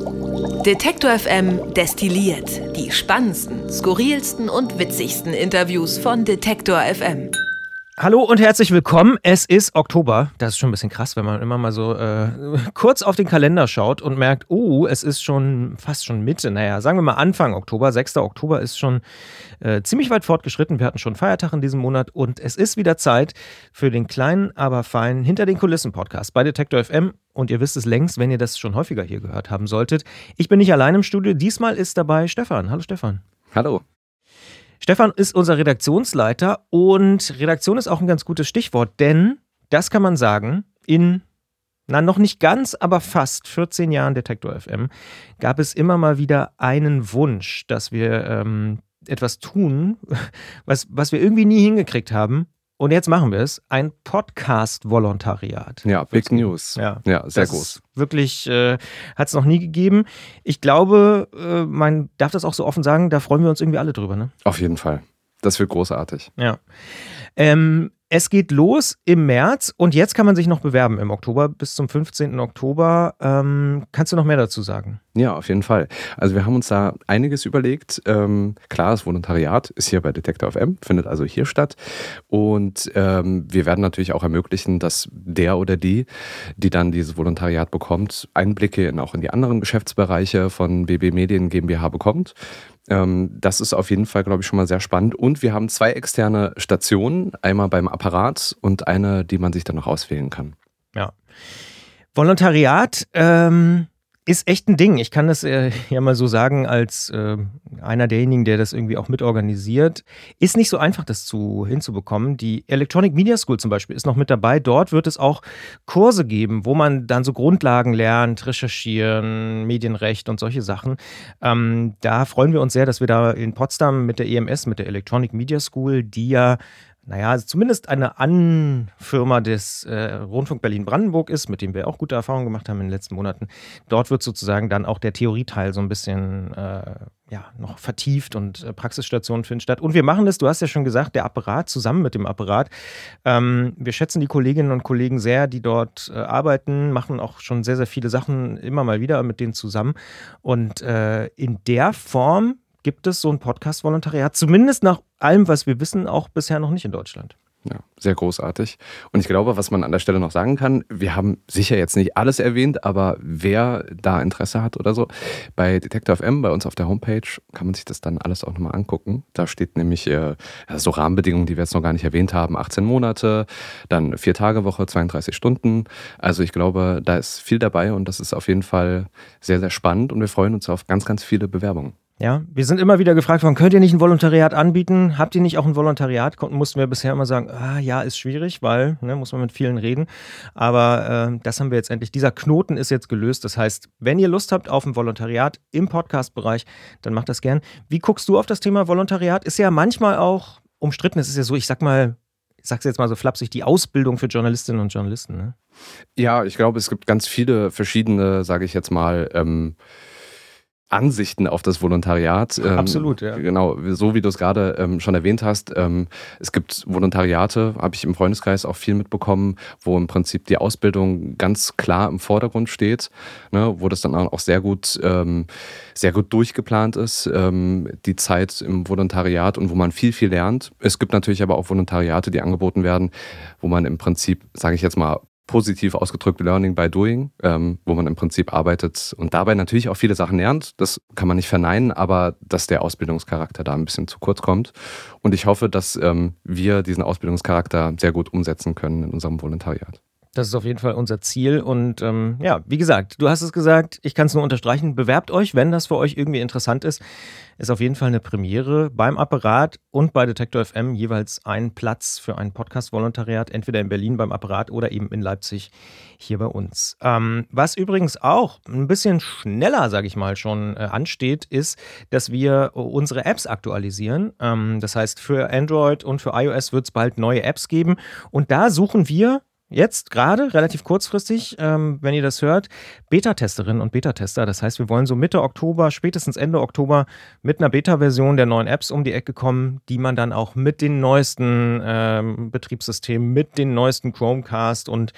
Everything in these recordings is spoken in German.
Detektor FM destilliert die spannendsten, skurrilsten und witzigsten Interviews von Detektor FM. Hallo und herzlich willkommen. Es ist Oktober. Das ist schon ein bisschen krass, wenn man immer mal so kurz auf den Kalender schaut und merkt, es ist fast schon Mitte. Naja, sagen wir mal Anfang Oktober. 6. Oktober ist schon ziemlich weit fortgeschritten. Wir hatten schon Feiertag in diesem Monat und es ist wieder Zeit für den kleinen, aber feinen Hinter-den-Kulissen-Podcast bei Detektor FM. Und ihr wisst es längst, wenn ihr das schon häufiger hier gehört haben solltet. Ich bin nicht allein im Studio. Diesmal ist dabei Stefan. Hallo Stefan. Hallo. Stefan ist unser Redaktionsleiter und Redaktion ist auch ein ganz gutes Stichwort, denn das kann man sagen, noch nicht ganz, aber fast 14 Jahren Detektor FM gab es immer mal wieder einen Wunsch, dass wir etwas tun, was wir irgendwie nie hingekriegt haben. Und jetzt machen wir es, ein Podcast-Volontariat. Ja, Big News. Ja, sehr groß. Wirklich hat es noch nie gegeben. Ich glaube, man darf das auch so offen sagen, da freuen wir uns irgendwie alle drüber, ne? Auf jeden Fall. Das wird großartig. Ja. Es geht los im März und jetzt kann man sich noch bewerben im Oktober bis zum 15. Oktober. Kannst du noch mehr dazu sagen? Ja, auf jeden Fall. Also wir haben uns da einiges überlegt. Klar, das Volontariat ist hier bei Detektor FM, findet also hier statt. Und wir werden natürlich auch ermöglichen, dass der oder die dann dieses Volontariat bekommt, Einblicke auch in die anderen Geschäftsbereiche von BB Medien GmbH bekommt. Das ist auf jeden Fall, glaube ich, schon mal sehr spannend. Und wir haben 2 externe Stationen, einmal beim Apparat und eine, die man sich dann noch auswählen kann. Ja. Volontariat ist echt ein Ding. Ich kann das ja mal so sagen, als einer derjenigen, der das irgendwie auch mitorganisiert. Ist nicht so einfach, das hinzubekommen. Die Electronic Media School zum Beispiel ist noch mit dabei. Dort wird es auch Kurse geben, wo man dann so Grundlagen lernt, recherchieren, Medienrecht und solche Sachen. Da freuen wir uns sehr, dass wir da in Potsdam mit der EMS, mit der Electronic Media School, die ja zumindest eine Anfirma des Rundfunk Berlin-Brandenburg ist, mit dem wir auch gute Erfahrungen gemacht haben in den letzten Monaten. Dort wird sozusagen dann auch der Theorieteil so ein bisschen noch vertieft und Praxisstationen finden statt. Und wir machen das, du hast ja schon gesagt, der Apparat zusammen mit dem Apparat. Wir schätzen die Kolleginnen und Kollegen sehr, die dort arbeiten, machen auch schon sehr, sehr viele Sachen immer mal wieder mit denen zusammen. Und in der Form gibt es so ein Podcast-Volontariat, zumindest nach allem, was wir wissen, auch bisher noch nicht in Deutschland. Ja, sehr großartig. Und ich glaube, was man an der Stelle noch sagen kann, wir haben sicher jetzt nicht alles erwähnt, aber wer da Interesse hat oder so, bei Detektor FM, bei uns auf der Homepage, kann man sich das dann alles auch nochmal angucken. Da steht nämlich so Rahmenbedingungen, die wir jetzt noch gar nicht erwähnt haben, 18 Monate, dann 4-Tage-Woche, 32 Stunden. Also ich glaube, da ist viel dabei und das ist auf jeden Fall sehr, sehr spannend und wir freuen uns auf ganz, ganz viele Bewerbungen. Ja, wir sind immer wieder gefragt worden, könnt ihr nicht ein Volontariat anbieten? Habt ihr nicht auch ein Volontariat? Mussten wir bisher immer sagen, ist schwierig, weil, muss man mit vielen reden. Aber das haben wir jetzt endlich, dieser Knoten ist jetzt gelöst. Das heißt, wenn ihr Lust habt auf ein Volontariat im Podcast-Bereich, dann macht das gern. Wie guckst du auf das Thema Volontariat? Ist ja manchmal auch umstritten. Es ist ja so, ich sag's jetzt mal so flapsig, die Ausbildung für Journalistinnen und Journalisten, ne? Ja, ich glaube, es gibt ganz viele verschiedene, sage ich jetzt mal, Ansichten auf das Volontariat. Absolut, ja. Genau, so wie du es gerade schon erwähnt hast. Es gibt Volontariate, habe ich im Freundeskreis auch viel mitbekommen, wo im Prinzip die Ausbildung ganz klar im Vordergrund steht, ne, wo das dann auch sehr gut durchgeplant ist, die Zeit im Volontariat und wo man viel, viel lernt. Es gibt natürlich aber auch Volontariate, die angeboten werden, wo man im Prinzip, sage ich jetzt mal, positiv ausgedrückt Learning by Doing, wo man im Prinzip arbeitet und dabei natürlich auch viele Sachen lernt. Das kann man nicht verneinen, aber dass der Ausbildungscharakter da ein bisschen zu kurz kommt. Und ich hoffe, dass wir diesen Ausbildungscharakter sehr gut umsetzen können in unserem Volontariat. Das ist auf jeden Fall unser Ziel und wie gesagt, du hast es gesagt, ich kann es nur unterstreichen, bewerbt euch, wenn das für euch irgendwie interessant ist. Ist auf jeden Fall eine Premiere beim Apparat und bei Detektor FM jeweils ein Platz für ein Podcast-Volontariat, entweder in Berlin beim Apparat oder eben in Leipzig hier bei uns. Was übrigens auch ein bisschen schneller, sage ich mal, schon ansteht, ist, dass wir unsere Apps aktualisieren. Das heißt, für Android und für iOS wird es bald neue Apps geben und da suchen wir jetzt gerade, relativ kurzfristig, wenn ihr das hört, Beta-Testerinnen und Beta-Tester. Das heißt, wir wollen so Mitte Oktober, spätestens Ende Oktober mit einer Beta-Version der neuen Apps um die Ecke kommen, die man dann auch mit den neuesten Betriebssystemen, mit den neuesten Chromecast und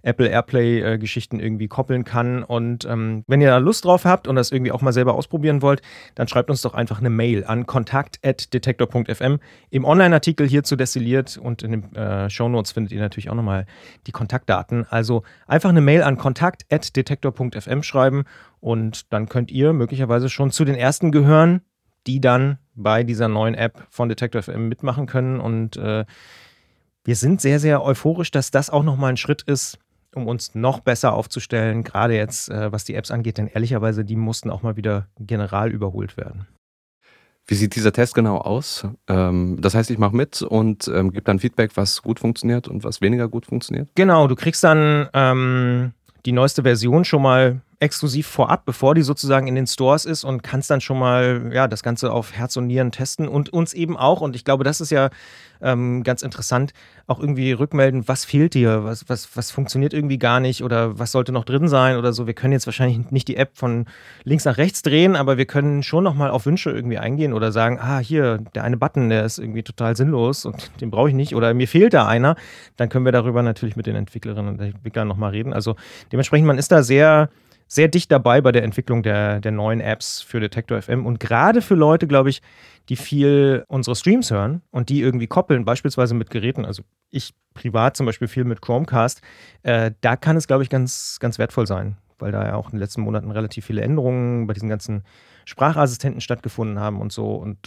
Apple AirPlay-Geschichten irgendwie koppeln kann. Und wenn ihr da Lust drauf habt und das irgendwie auch mal selber ausprobieren wollt, dann schreibt uns doch einfach eine Mail an kontakt@detektor.fm. Im Online-Artikel hierzu destilliert und in den Shownotes findet ihr natürlich auch nochmal die Kontaktdaten. Also einfach eine Mail an kontakt@detektor.fm schreiben und dann könnt ihr möglicherweise schon zu den Ersten gehören, die dann bei dieser neuen App von Detektor FM mitmachen können. Und wir sind sehr, sehr euphorisch, dass das auch nochmal ein Schritt ist, um uns noch besser aufzustellen, gerade jetzt, was die Apps angeht, denn ehrlicherweise, die mussten auch mal wieder general überholt werden. Wie sieht dieser Test genau aus? Das heißt, ich mache mit und gebe dann Feedback, was gut funktioniert und was weniger gut funktioniert? Genau, du kriegst dann die neueste Version schon mal exklusiv vorab, bevor die sozusagen in den Stores ist und kannst dann schon mal das Ganze auf Herz und Nieren testen und uns eben auch, und ich glaube, das ist ja ganz interessant, auch irgendwie rückmelden, was fehlt dir, was funktioniert irgendwie gar nicht oder was sollte noch drin sein oder so. Wir können jetzt wahrscheinlich nicht die App von links nach rechts drehen, aber wir können schon nochmal auf Wünsche irgendwie eingehen oder sagen, hier, der eine Button, der ist irgendwie total sinnlos und den brauche ich nicht oder mir fehlt da einer. Dann können wir darüber natürlich mit den Entwicklerinnen und Entwicklern nochmal reden. Also dementsprechend, man ist da sehr, sehr dicht dabei bei der Entwicklung der neuen Apps für Detektor FM und gerade für Leute, glaube ich, die viel unsere Streams hören und die irgendwie koppeln, beispielsweise mit Geräten, also ich privat zum Beispiel viel mit Chromecast, da kann es, glaube ich, ganz, ganz wertvoll sein, weil da ja auch in den letzten Monaten relativ viele Änderungen bei diesen ganzen Sprachassistenten stattgefunden haben und so und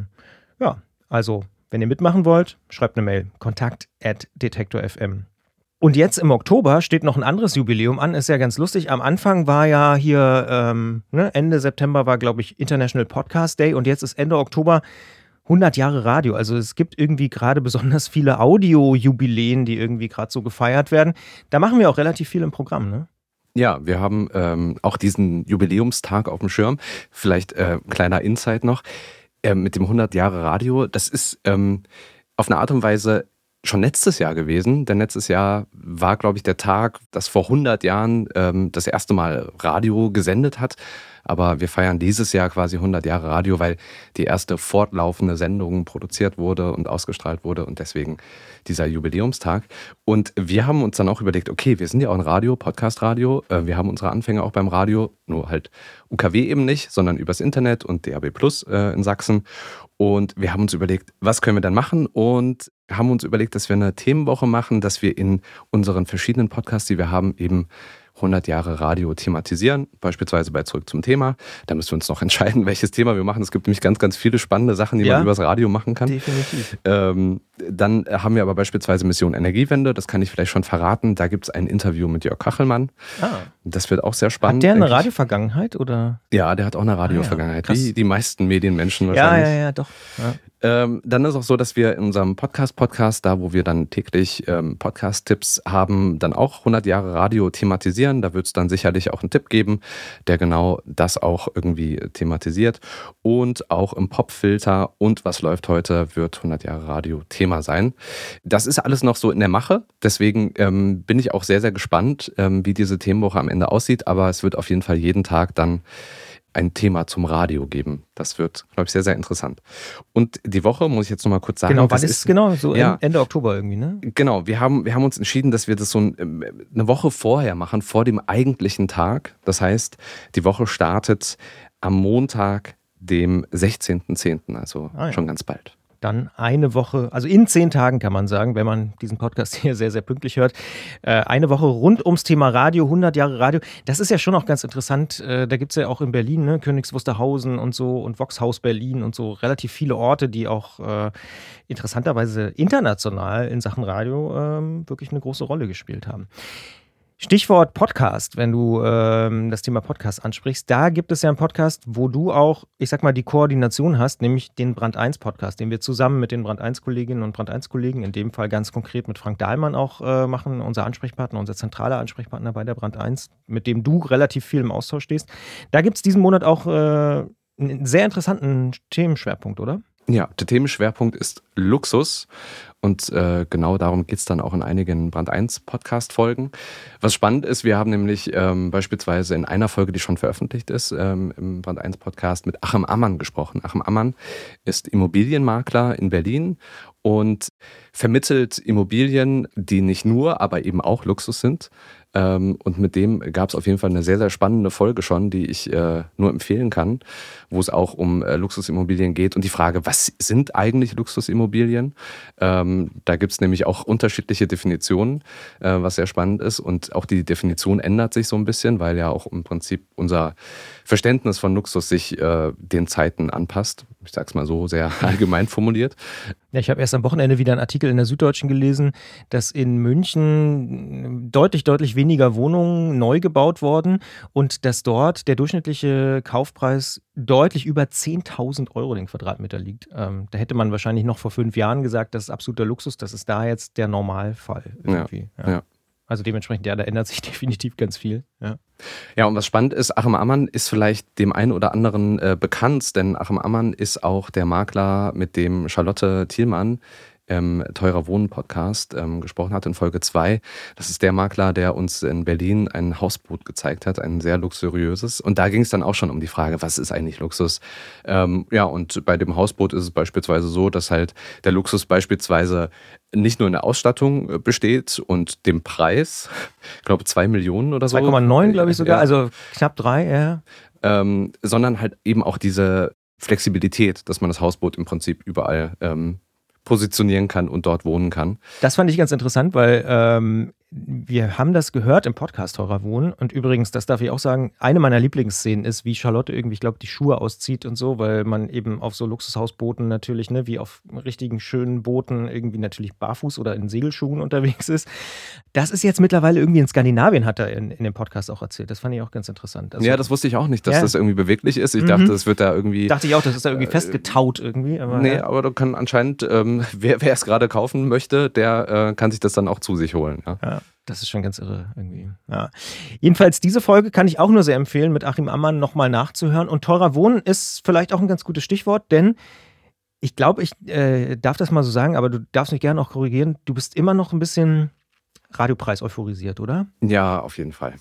also wenn ihr mitmachen wollt, schreibt eine Mail, kontakt@detektor.fm. Und jetzt im Oktober steht noch ein anderes Jubiläum an, ist ja ganz lustig. Am Anfang war ja hier, Ende September war, glaube ich, International Podcast Day und jetzt ist Ende Oktober 100 Jahre Radio. Also es gibt irgendwie gerade besonders viele Audio-Jubiläen, die irgendwie gerade so gefeiert werden. Da machen wir auch relativ viel im Programm, ne? Ja, wir haben auch diesen Jubiläumstag auf dem Schirm. Vielleicht kleiner Insight noch. Mit dem 100 Jahre Radio, das ist auf eine Art und Weise schon letztes Jahr gewesen, denn letztes Jahr war, glaube ich, der Tag, das vor 100 Jahren das erste Mal Radio gesendet hat. Aber wir feiern dieses Jahr quasi 100 Jahre Radio, weil die erste fortlaufende Sendung produziert wurde und ausgestrahlt wurde und deswegen dieser Jubiläumstag. Und wir haben uns dann auch überlegt, okay, wir sind ja auch ein Radio, Podcast-Radio, wir haben unsere Anfänge auch beim Radio, nur halt UKW eben nicht, sondern übers Internet und DAB+ in Sachsen. Und wir haben uns überlegt, was können wir dann machen und haben uns überlegt, dass wir eine Themenwoche machen, dass wir in unseren verschiedenen Podcasts, die wir haben, eben 100 Jahre Radio thematisieren, beispielsweise bei Zurück zum Thema. Da müssen wir uns noch entscheiden, welches Thema wir machen. Es gibt nämlich ganz, ganz viele spannende Sachen, die man übers Radio machen kann. Definitiv. Dann haben wir aber beispielsweise Mission Energiewende, das kann ich vielleicht schon verraten. Da gibt es ein Interview mit Jörg Kachelmann. Das wird auch sehr spannend. Hat der eine Radiovergangenheit, oder? Ja, der hat auch eine Radiovergangenheit, wie die meisten Medienmenschen wahrscheinlich. Ja, doch. Ja. Dann ist auch so, dass wir in unserem Podcast, da wo wir dann täglich Podcast-Tipps haben, dann auch 100 Jahre Radio thematisieren. Da wird es dann sicherlich auch einen Tipp geben, der genau das auch irgendwie thematisiert. Und auch im Popfilter und was läuft heute wird 100 Jahre Radio Thema sein. Das ist alles noch so in der Mache. Deswegen bin ich auch sehr, sehr gespannt, wie diese Themenwoche am Ende aussieht. Aber es wird auf jeden Fall jeden Tag dann ein Thema zum Radio geben. Das wird, glaube ich, sehr, sehr interessant. Und die Woche, muss ich jetzt nochmal kurz sagen. Genau, wann ist genau? So Ende Oktober irgendwie, ne? Genau, wir haben uns entschieden, dass wir das so eine Woche vorher machen, vor dem eigentlichen Tag. Das heißt, die Woche startet am Montag, dem 16.10., also schon ganz bald. Dann eine Woche, also in 10 Tagen kann man sagen, wenn man diesen Podcast hier sehr, sehr pünktlich hört, eine Woche rund ums Thema Radio, 100 Jahre Radio. Das ist ja schon auch ganz interessant. Da gibt es ja auch in Berlin, ne, Königs Wusterhausen und so und Voxhaus Berlin und so relativ viele Orte, die auch interessanterweise international in Sachen Radio wirklich eine große Rolle gespielt haben. Stichwort Podcast, wenn du das Thema Podcast ansprichst, da gibt es ja einen Podcast, wo du auch, ich sag mal, die Koordination hast, nämlich den Brand 1 Podcast, den wir zusammen mit den Brand 1 Kolleginnen und Brand 1 Kollegen, in dem Fall ganz konkret mit Frank Dahlmann auch machen, unser Ansprechpartner, unser zentraler Ansprechpartner bei der Brand 1, mit dem du relativ viel im Austausch stehst. Da gibt es diesen Monat auch einen sehr interessanten Themenschwerpunkt, oder? Ja, der Themenschwerpunkt ist Luxus. Und genau darum geht es dann auch in einigen Brand 1 Podcast-Folgen. Was spannend ist, wir haben nämlich beispielsweise in einer Folge, die schon veröffentlicht ist, im Brand 1 Podcast mit Achim Ammann gesprochen. Achim Ammann ist Immobilienmakler in Berlin und vermittelt Immobilien, die nicht nur, aber eben auch Luxus sind. Und mit dem gab es auf jeden Fall eine sehr, sehr spannende Folge schon, die ich nur empfehlen kann, wo es auch um Luxusimmobilien geht und die Frage, was sind eigentlich Luxusimmobilien? Da gibt es nämlich auch unterschiedliche Definitionen, was sehr spannend ist. Und auch die Definition ändert sich so ein bisschen, weil ja auch im Prinzip unser Verständnis von Luxus sich den Zeiten anpasst. Ich sage es mal so sehr allgemein formuliert. Ja, ich habe erst am Wochenende wieder einen Artikel in der Süddeutschen gelesen, dass in München deutlich weniger Wohnungen neu gebaut wurden und dass dort der durchschnittliche Kaufpreis deutlich über 10.000 Euro den Quadratmeter liegt. Da hätte man wahrscheinlich noch vor 5 Jahren gesagt, das ist absoluter Luxus, das ist da jetzt der Normalfall irgendwie. Ja. Also dementsprechend, ja, da ändert sich definitiv ganz viel. Ja, und was spannend ist, Achim Ammann ist vielleicht dem einen oder anderen bekannt, denn Achim Ammann ist auch der Makler, mit dem Charlotte Thielmann im Teurer Wohnen Podcast gesprochen hat in Folge 2. Das ist der Makler, der uns in Berlin ein Hausboot gezeigt hat, ein sehr luxuriöses. Und da ging es dann auch schon um die Frage, was ist eigentlich Luxus? Ja, und bei dem Hausboot ist es beispielsweise so, dass halt der Luxus beispielsweise nicht nur in der Ausstattung besteht und dem Preis, ich glaube 2 Millionen oder so. 2,9 glaube ich sogar, also knapp 3, ja. Sondern halt eben auch diese Flexibilität, dass man das Hausboot im Prinzip überall positionieren kann und dort wohnen kann. Das fand ich ganz interessant, weil wir haben das gehört im Podcast Teurer Wohnen und übrigens, das darf ich auch sagen, eine meiner Lieblingsszenen ist, wie Charlotte irgendwie, ich glaube, die Schuhe auszieht und so, weil man eben auf so Luxushausbooten natürlich, ne, wie auf richtigen schönen Booten irgendwie natürlich barfuß oder in Segelschuhen unterwegs ist. Das ist jetzt mittlerweile irgendwie in Skandinavien, hat er in dem Podcast auch erzählt. Das fand ich auch ganz interessant. Also, ja, das wusste ich auch nicht, dass das irgendwie beweglich ist. Ich dachte, das wird da irgendwie... Dachte ich auch, das ist da irgendwie festgetaut irgendwie. Aber, nee, aber du kann anscheinend, wer es gerade kaufen möchte, der kann sich das dann auch zu sich holen. Ja. Das ist schon ganz irre irgendwie. Ja. Jedenfalls diese Folge kann ich auch nur sehr empfehlen, mit Achim Ammann nochmal nachzuhören. Und Teurer Wohnen ist vielleicht auch ein ganz gutes Stichwort, denn ich glaube, ich darf das mal so sagen, aber du darfst mich gerne auch korrigieren. Du bist immer noch ein bisschen Radiopreis euphorisiert, oder? Ja, auf jeden Fall.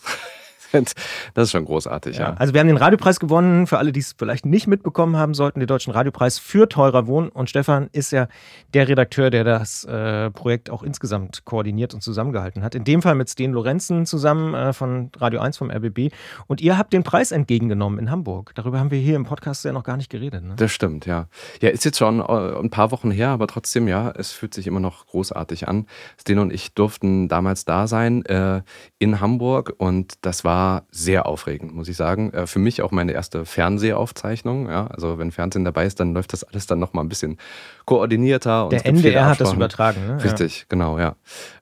Das ist schon großartig, ja. Also wir haben den Radiopreis gewonnen, für alle, die es vielleicht nicht mitbekommen haben sollten, den Deutschen Radiopreis für Teurer Wohnen. Und Stefan ist ja der Redakteur, der das Projekt auch insgesamt koordiniert und zusammengehalten hat. In dem Fall mit Sten Lorenzen zusammen von Radio 1 vom RBB. Und ihr habt den Preis entgegengenommen in Hamburg. Darüber haben wir hier im Podcast ja noch gar nicht geredet. Ne? Das stimmt, ja. Ja, ist jetzt schon ein paar Wochen her, aber trotzdem, ja, es fühlt sich immer noch großartig an. Sten und ich durften damals da sein in Hamburg und das war sehr aufregend, muss ich sagen. Für mich auch meine erste Fernsehaufzeichnung. Ja? Also wenn Fernsehen dabei ist, dann läuft das alles dann nochmal ein bisschen koordinierter. Und der NDR hat das übertragen. Ne? Richtig, genau, ja.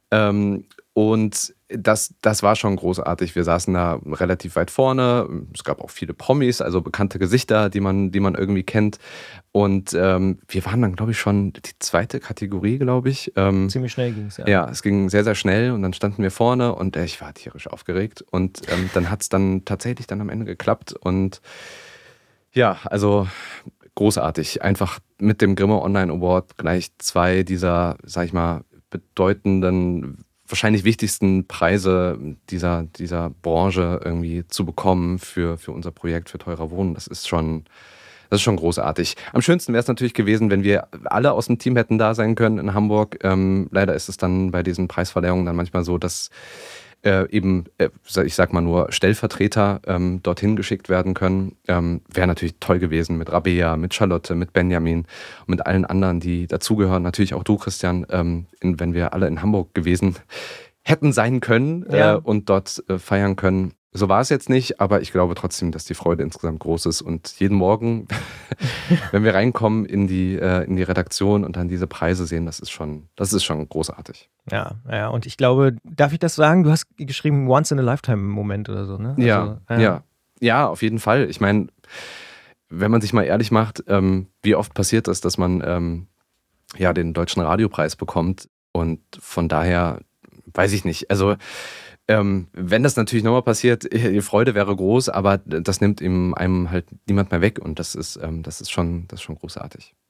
Und das war schon großartig. Wir saßen da relativ weit vorne. Es gab auch viele Promis, also bekannte Gesichter, die man irgendwie kennt. Und wir waren dann, glaube ich, schon die zweite Kategorie, glaube ich. Ziemlich schnell ging es, ja. Ja, es ging sehr, sehr schnell und dann standen wir vorne und ich war tierisch aufgeregt. Und dann hat es dann tatsächlich dann am Ende geklappt. Und ja, also großartig. Einfach mit dem Grimme Online Award gleich 2 dieser, sag ich mal, bedeutenden, wahrscheinlich wichtigsten Preise dieser Branche irgendwie zu bekommen für unser Projekt, für Teurer Wohnen. Das ist schon großartig. Am schönsten wäre es natürlich gewesen, wenn wir alle aus dem Team hätten da sein können in Hamburg. Leider ist es dann bei diesen Preisverleihungen dann manchmal so, dass ich sag mal nur Stellvertreter dorthin geschickt werden können. Wäre natürlich toll gewesen mit Rabea, mit Charlotte, mit Benjamin und mit allen anderen, die dazugehören. Natürlich auch du, Christian, wenn wir alle in Hamburg gewesen hätten sein können und dort feiern können. So war es jetzt nicht, aber ich glaube trotzdem, dass die Freude insgesamt groß ist. Und jeden Morgen, wenn wir reinkommen in die Redaktion und dann diese Preise sehen, das ist schon großartig. Ja, und ich glaube, darf ich das sagen? Du hast geschrieben Once-in-a-Lifetime-Moment oder so, ne? Ja, auf jeden Fall. Ich meine, wenn man sich mal ehrlich macht, wie oft passiert das, dass man den Deutschen Radiopreis bekommt und von daher weiß ich nicht. Also wenn das natürlich nochmal passiert, die Freude wäre groß, aber das nimmt einem halt niemand mehr weg und das ist schon großartig.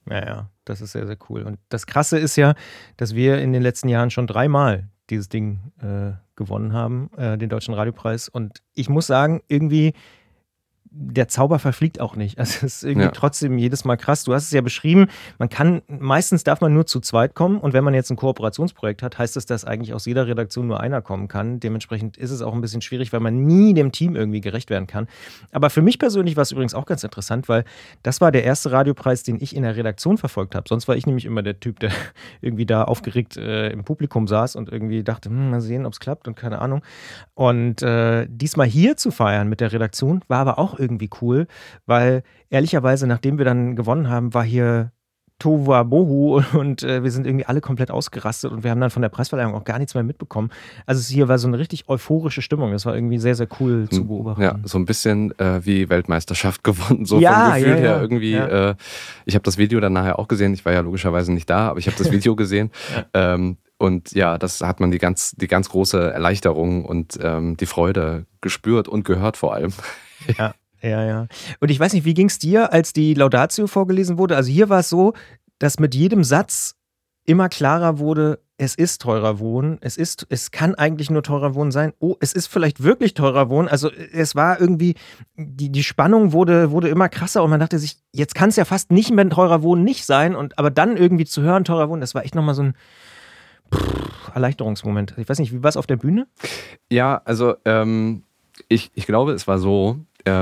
Ja, das ist sehr, sehr cool. Und das Krasse ist ja, dass wir in den letzten Jahren schon 3-mal dieses Ding gewonnen haben, den Deutschen Radiopreis. Und ich muss sagen, irgendwie der Zauber verfliegt auch nicht. Also es ist irgendwie trotzdem jedes Mal krass. Du hast es ja beschrieben, meistens darf man nur zu zweit kommen und wenn man jetzt ein Kooperationsprojekt hat, heißt das, dass eigentlich aus jeder Redaktion nur einer kommen kann. Dementsprechend ist es auch ein bisschen schwierig, weil man nie dem Team irgendwie gerecht werden kann. Aber für mich persönlich war es übrigens auch ganz interessant, weil das war der erste Radiopreis, den ich in der Redaktion verfolgt habe. Sonst war ich nämlich immer der Typ, der irgendwie da aufgeregt im Publikum saß und irgendwie dachte, mal sehen, ob es klappt und keine Ahnung. Und diesmal hier zu feiern mit der Redaktion war aber auch irgendwie cool, weil ehrlicherweise, nachdem wir dann gewonnen haben, war hier Tohuwabohu und wir sind irgendwie alle komplett ausgerastet und wir haben dann von der Preisverleihung auch gar nichts mehr mitbekommen. Also hier war so eine richtig euphorische Stimmung. Das war irgendwie sehr, sehr cool zu beobachten. Ja, so ein bisschen wie Weltmeisterschaft gewonnen, so vom Gefühl her irgendwie. Ja. Ich habe das Video dann nachher auch gesehen. Ich war ja logischerweise nicht da, aber ich habe das Video gesehen. Und ja, das hat man die ganz große Erleichterung und die Freude gespürt und gehört vor allem. Ja. Und ich weiß nicht, wie ging es dir, als die Laudatio vorgelesen wurde? Also hier war es so, dass mit jedem Satz immer klarer wurde, es ist teurer Wohnen, es kann eigentlich nur teurer Wohnen sein. Oh, es ist vielleicht wirklich teurer Wohnen. Also es war irgendwie, die Spannung wurde immer krasser und man dachte sich, jetzt kann es ja fast nicht mehr teurer Wohnen nicht sein. Aber dann irgendwie zu hören, teurer Wohnen, das war echt nochmal so ein Erleichterungsmoment. Ich weiß nicht, wie war es auf der Bühne? Ja, also ich glaube, es war so,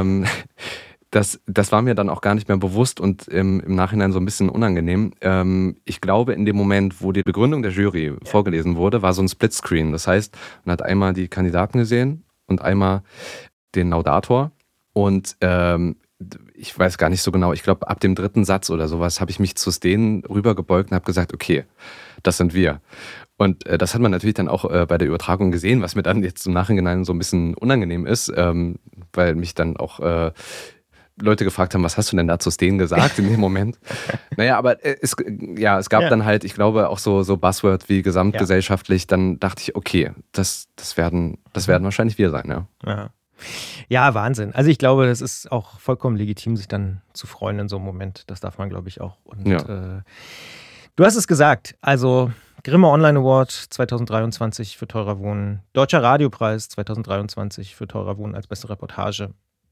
das war mir dann auch gar nicht mehr bewusst und im Nachhinein so ein bisschen unangenehm. Ich glaube, in dem Moment, wo die Begründung der Jury vorgelesen wurde, war so ein Splitscreen. Das heißt, man hat einmal die Kandidaten gesehen und einmal den Laudator. Und ich weiß gar nicht so genau, ich glaube, ab dem 3. Satz oder sowas habe ich mich zu Sten rübergebeugt und habe gesagt, okay, das sind wir. Und das hat man natürlich dann auch bei der Übertragung gesehen, was mir dann jetzt im Nachhinein so ein bisschen unangenehm ist, weil mich dann auch Leute gefragt haben, was hast du denn da zu Sten gesagt in dem Moment? Naja, aber es gab dann halt, ich glaube, auch so Buzzword wie gesamtgesellschaftlich, dann dachte ich, okay, das werden wahrscheinlich wir sein, ja. Ja, Wahnsinn. Also ich glaube, das ist auch vollkommen legitim, sich dann zu freuen in so einem Moment. Das darf man, glaube ich, auch. Und du hast es gesagt, also Grimme Online Award 2023 für Teurer Wohnen, Deutscher Radiopreis 2023 für Teurer Wohnen als beste Reportage.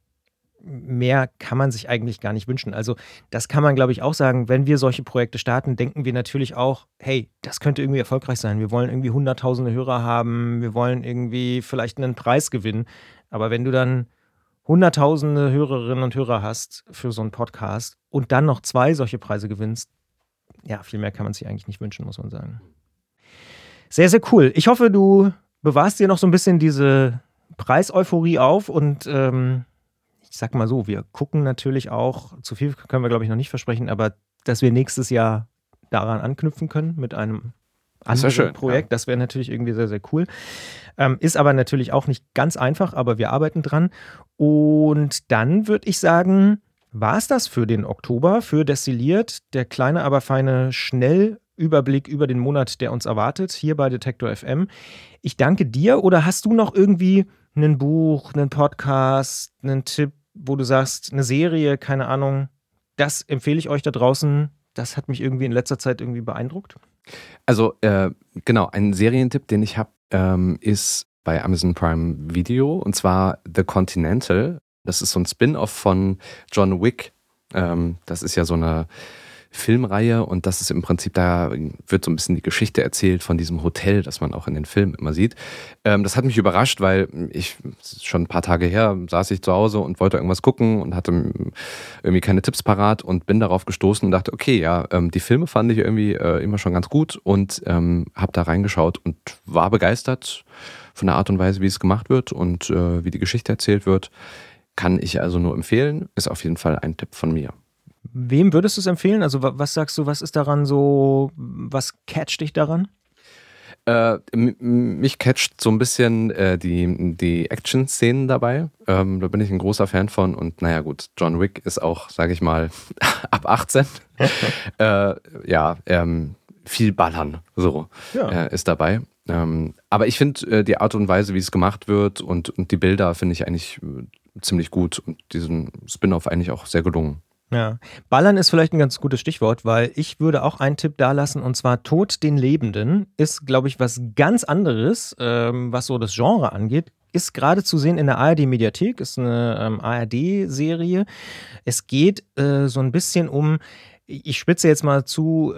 Mehr kann man sich eigentlich gar nicht wünschen. Also das kann man, glaube ich, auch sagen. Wenn wir solche Projekte starten, denken wir natürlich auch, hey, das könnte irgendwie erfolgreich sein. Wir wollen irgendwie hunderttausende Hörer haben. Wir wollen irgendwie vielleicht einen Preis gewinnen. Aber wenn du dann hunderttausende Hörerinnen und Hörer hast für so einen Podcast und dann noch 2 solche Preise gewinnst, ja, viel mehr kann man sich eigentlich nicht wünschen, muss man sagen. Sehr, sehr cool. Ich hoffe, du bewahrst dir noch so ein bisschen diese Preiseuphorie auf und ich sag mal so, wir gucken natürlich auch, zu viel können wir, glaube ich, noch nicht versprechen, aber dass wir nächstes Jahr daran anknüpfen können mit einem anderen Projekt. Ja. Das wäre natürlich irgendwie sehr, sehr cool. Ist aber natürlich auch nicht ganz einfach, aber wir arbeiten dran. Und dann würde ich sagen, war es das für den Oktober, für Destilliert, der kleine, aber feine Schnellüberblick über den Monat, der uns erwartet, hier bei Detektor FM. Ich danke dir. Oder hast du noch irgendwie ein Buch, einen Podcast, einen Tipp, wo du sagst, eine Serie, keine Ahnung, das empfehle ich euch da draußen. Das hat mich irgendwie in letzter Zeit irgendwie beeindruckt. Also genau, ein Serientipp, den ich habe, ist bei Amazon Prime Video und zwar The Continental. Das ist so ein Spin-off von John Wick. Das ist ja so eine Filmreihe und das ist im Prinzip, da wird so ein bisschen die Geschichte erzählt von diesem Hotel, das man auch in den Filmen immer sieht. Das hat mich überrascht, weil schon ein paar Tage her saß ich zu Hause und wollte irgendwas gucken und hatte irgendwie keine Tipps parat und bin darauf gestoßen und dachte, okay, ja, die Filme fand ich irgendwie immer schon ganz gut und habe da reingeschaut und war begeistert von der Art und Weise, wie es gemacht wird und wie die Geschichte erzählt wird. Kann ich also nur empfehlen, ist auf jeden Fall ein Tipp von mir. Wem würdest du es empfehlen? Also was sagst du, was ist daran so, was catcht dich daran? Mich catcht so ein bisschen die Action-Szenen dabei. Da bin ich ein großer Fan von und naja gut, John Wick ist auch, sage ich mal, ab 18. Viel Ballern so ist dabei. Aber ich finde die Art und Weise, wie es gemacht wird und die Bilder finde ich eigentlich ziemlich gut und diesen Spin-off eigentlich auch sehr gelungen. Ja, Ballern ist vielleicht ein ganz gutes Stichwort, weil ich würde auch einen Tipp dalassen, und zwar Tod den Lebenden ist, glaube ich, was ganz anderes, was so das Genre angeht. Ist gerade zu sehen in der ARD-Mediathek, ist eine ARD-Serie. Es geht so ein bisschen um, ich spitze jetzt mal zu,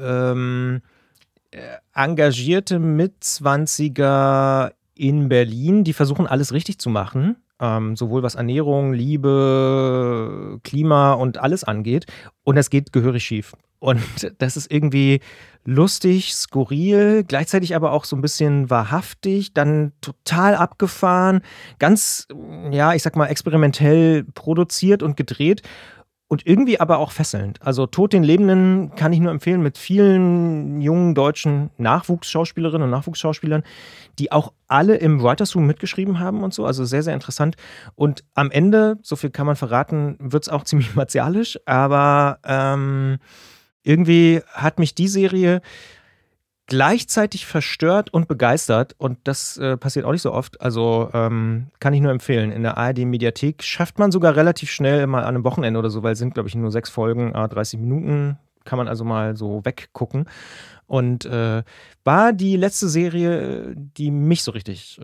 engagierte Mitzwanziger in Berlin, die versuchen, alles richtig zu machen. Sowohl was Ernährung, Liebe, Klima und alles angeht. Und das geht gehörig schief. Und das ist irgendwie lustig, skurril, gleichzeitig aber auch so ein bisschen wahrhaftig, dann total abgefahren, ganz, ja, ich sag mal, experimentell produziert und gedreht. Und irgendwie aber auch fesselnd. Also Tod den Lebenden kann ich nur empfehlen, mit vielen jungen deutschen Nachwuchsschauspielerinnen und Nachwuchsschauspielern, die auch alle im Writers Room mitgeschrieben haben und so. Also sehr, sehr interessant. Und am Ende, so viel kann man verraten, wird es auch ziemlich martialisch. Aber irgendwie hat mich die Serie gleichzeitig verstört und begeistert. Und das passiert auch nicht so oft. Also kann ich nur empfehlen. In der ARD-Mediathek schafft man sogar relativ schnell mal an einem Wochenende oder so, weil es sind, glaube ich, nur 6 Folgen, 30 Minuten. Kann man also mal so weggucken. Und war die letzte Serie, die mich so richtig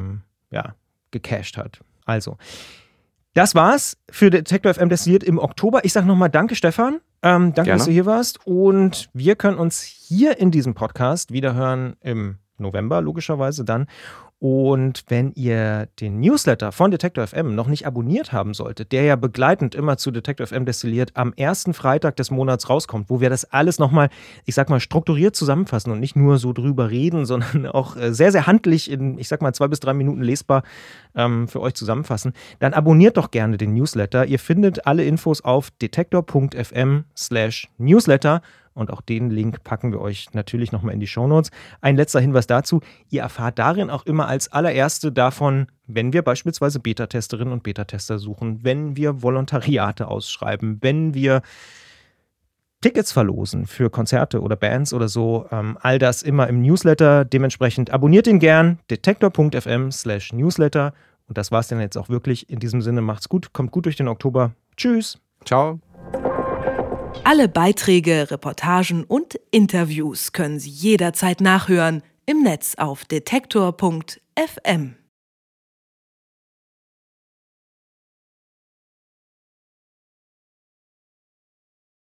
gecasht hat. Also, das war's für Detektor FM destilliert im Oktober. Ich sage nochmal danke, Stefan. Danke, Gerne. dass du hier warst. Und wir können uns hier in diesem Podcast wiederhören im November, logischerweise dann. Und wenn ihr den Newsletter von Detektor FM noch nicht abonniert haben solltet, der ja begleitend immer zu Detektor FM destilliert am ersten Freitag des Monats rauskommt, wo wir das alles nochmal, ich sag mal, strukturiert zusammenfassen und nicht nur so drüber reden, sondern auch sehr, sehr handlich in, ich sag mal, 2 bis 3 Minuten lesbar für euch zusammenfassen, dann abonniert doch gerne den Newsletter. Ihr findet alle Infos auf detektor.fm/Newsletter. Und auch den Link packen wir euch natürlich nochmal in die Shownotes. Ein letzter Hinweis dazu, ihr erfahrt darin auch immer als allererste davon, wenn wir beispielsweise Beta-Testerinnen und Beta-Tester suchen, wenn wir Volontariate ausschreiben, wenn wir Tickets verlosen für Konzerte oder Bands oder so. All das immer im Newsletter. Dementsprechend abonniert ihn gern, detektor.fm/Newsletter. Und das war's dann jetzt auch wirklich. In diesem Sinne, macht's gut, kommt gut durch den Oktober. Tschüss. Ciao. Alle Beiträge, Reportagen und Interviews können Sie jederzeit nachhören im Netz auf detektor.fm.